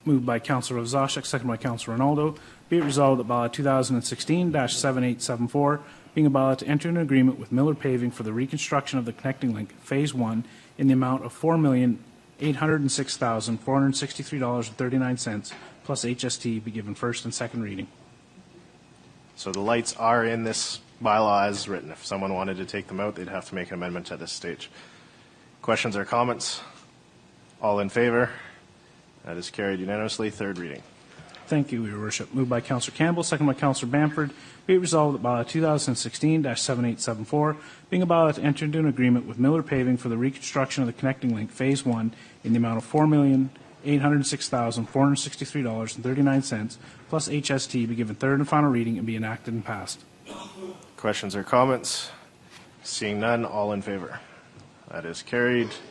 moved by Councillor Zajac, second by Councillor Ronaldo. Be it resolved that ballot 2016-7874, being a ballot to enter an agreement with Miller Paving for the reconstruction of the Connecting Link Phase 1 in the amount of $4,806,463.39 plus HST be given first and second reading. So the lights are in this bylaw as written. If someone wanted to take them out, they'd have to make an amendment at this stage. Questions or comments? All in favor? That is carried unanimously. Third reading. Thank you, Your Worship. Moved by Councillor Campbell, second by Councillor Bamford. Be it resolved that ballot 2016-7874, being a ballot to enter into an agreement with Miller Paving for the reconstruction of the Connecting Link Phase 1 in the amount of $4,806,463.39 plus HST be given third and final reading and be enacted and passed. Questions or comments? Seeing none, all in favor? That is carried